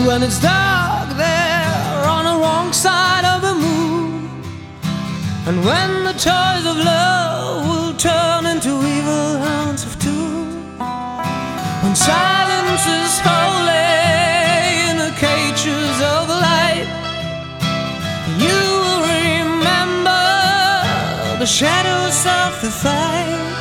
when it's dark there on the wrong side of the moon, and when the toys of love will turn into evil hounds of doom, when silence is holy in the cages of light, you will remember the shadows of the fight.